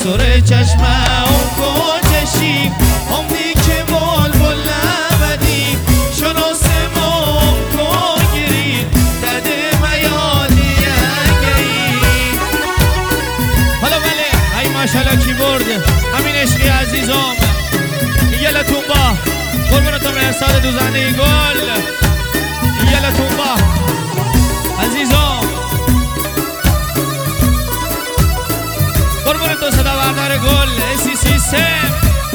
سر چشمه اون کوچشی عمری که بول بول نبدی شناسم اون کوگیری دده میادی اگهی حالا بله ای ماشالله کی برد همین عشقی عزیزم یلتون با قربونتون مرساد دوزنه گل یلتون با عزیزم قربونتون صدا بردار گل اسی سیستم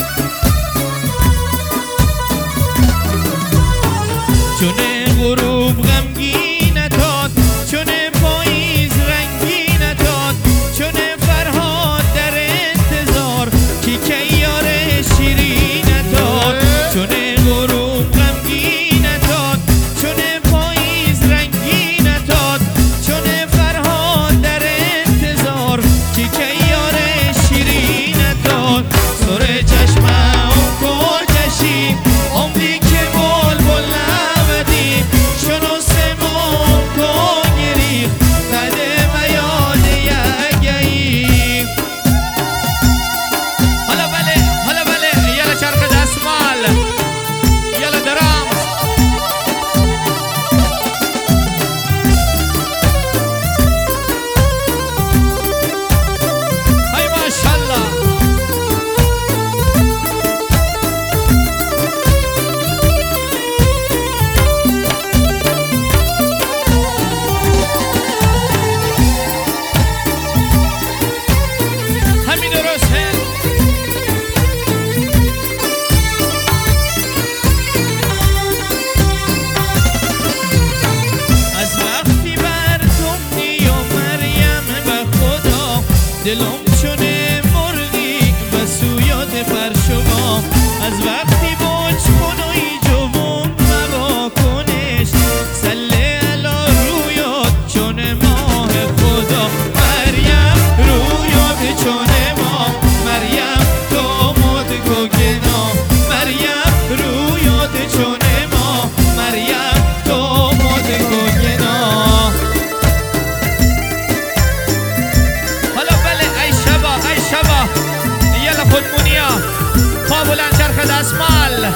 چونه غروب غمگین داد چونه پاییز رنگین داد چونه فرهاد در انتظار کی یار شیرین داد چونه غروب غمگین داد چونه پاییز رنگین داد چونه فرهاد در انتظار کی یار شیرین داد سر چشمه اون کوچشی عمری که بول بول نبدی شناسم اون کوگیری دده میاد یگهی حالا بله یلا چرخ دستمال یلا درام های ماشالله همین درسته از وقتی برگمدی و مریم به خدا دلم چونه مرغی و سویات فرشما از وقتی باج خونوی جوون مبا کنش سله علا رویات چونه ماه خدا مریم رویات چونه ماه مریم داماد گوگنا مریم رویات چونه ماه مریم داماد گوگنا حالا بله ای شبا یلا خودمونیا پا بلند چرخ دستمال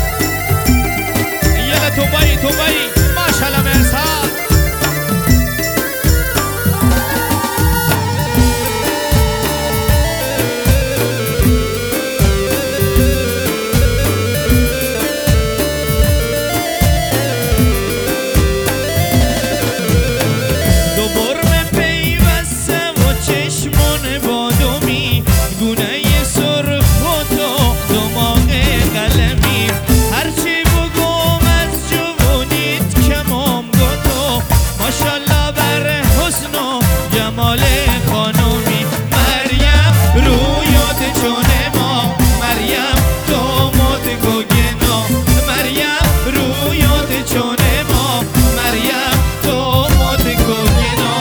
یلا توبایی ماشالله مرساد دو برم پیوسته و چشمون بادومی گونه سرخ و تو دماغ قلمی هرچی بگم از جوونیت کمام گتو ماشالله بر حسن و جمال خانومی مریم رویات چونه ما مریم داماد گوگنا مریم رویات چونه ما مریم داماد گوگنا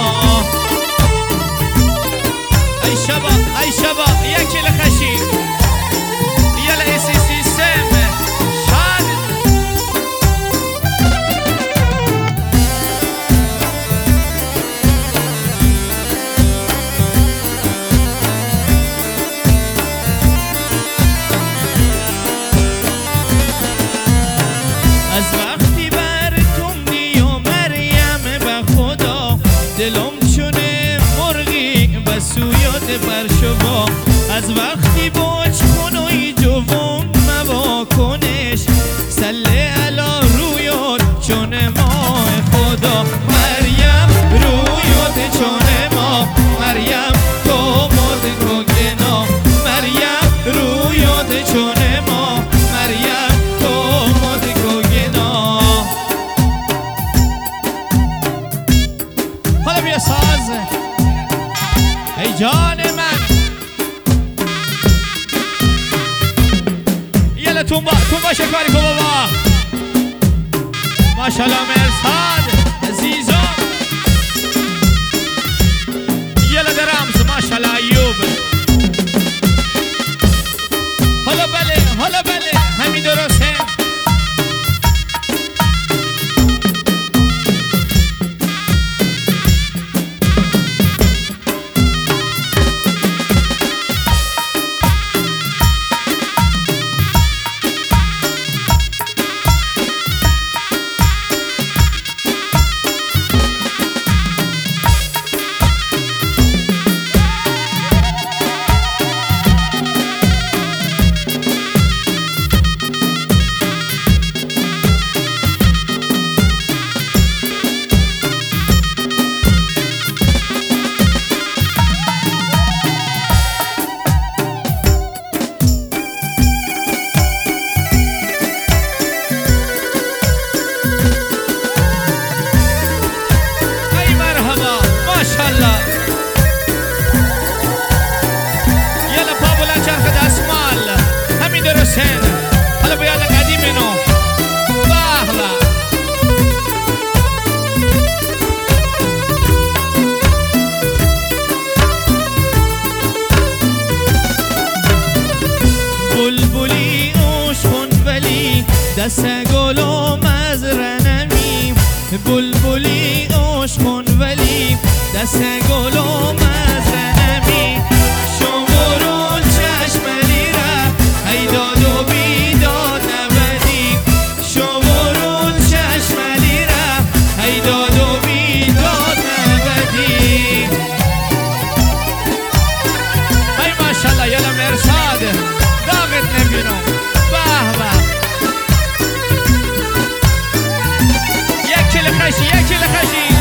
ای شبا یکی لخشی یلا اسی سیستم شاد از وقتی برگمدی و مریم به خدا دلم چونه مرغی و سویات فرشما از وقتی باج خونوی جوون مبا کنش سله علا رویات چونه ماه خدا مریم رویات چونه ماه مریم داماد گوگنا مریم رویات چونه ماه مریم داماد گوگنا حالا بیا ساز ای جان من یلا تونبا شکاری کو بابا ماشالله مرساد عزیزم یلا درامز ماشالله ایوب حالا بله همین درسته حسین حالا بیاد قدیم اینو بحلا بلبلی عشقون ولی دست گلوم از رنمی بلبلی عشقون ولی دست گلوم از رنمی شمرون چشملی را ای داد و بیداد نبدی شمرون چشملی را ای داد و بیداد نبدی ای ماشالله یلا مرساد داغت نبینم به به یک کل خشی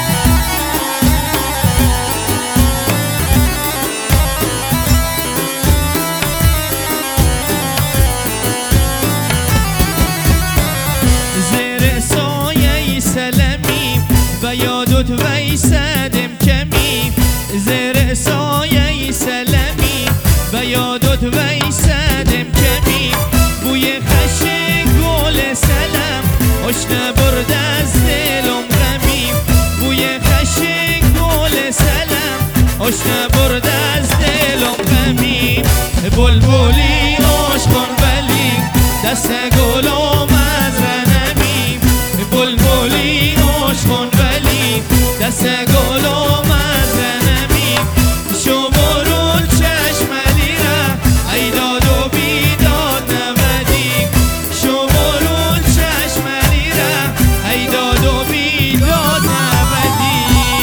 زیر سایه سلمی و یادت ویسدم کمی زیر سایه سلمی و یادت ویسدم کمی بوی خشی گل سلم آشنا برد از دلم غمی بوی خشی گل سلم آشنا برد از دلم غمی بلبلی عشقون ولی دست گلم از رنمی بلبلی عشقون ولی دست گلم از رنمی شمرون چشملی را ای داد و بیداد نبدی شمرون چشملی را ای داد و بیداد نبدی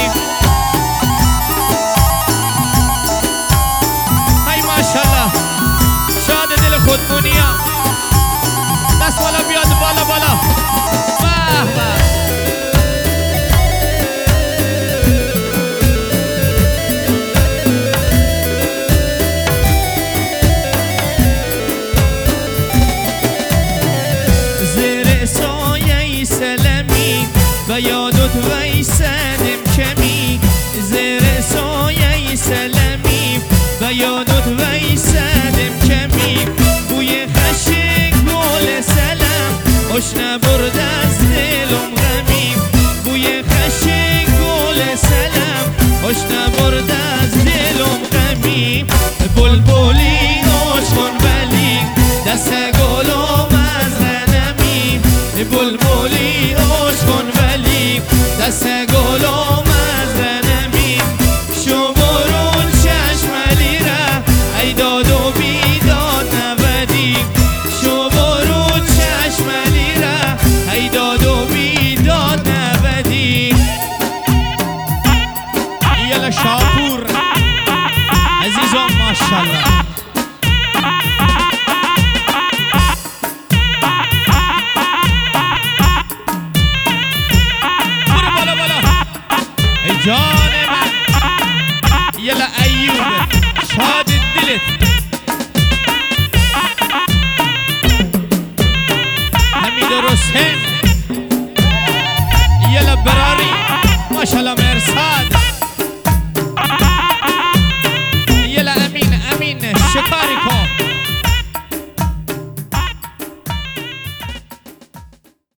ای ماشالله شاد دل خودمونیا دست بالا بیاد بالا بالا به به و یادت ویسدم کمی زیر سایه سلمی و یادت ویسدم کمی بوی خشی گل سلم آشنا برد از دلم غمی بوی خشی گل سلم آشنا برد از دلم غمی بلبلی عشقون ولی دست گلم از رنمی بلبلی عشقون ولی دست گلم از رنمی شمرون چشملی را ای داد و بیداد نبدی شمرون چشملی را ای داد و بیداد نبدی یلا شاپور عزیزم ماشالله جان من یلا ایوب شاد دلت حمید حسین یلا براری ماشالله مرساد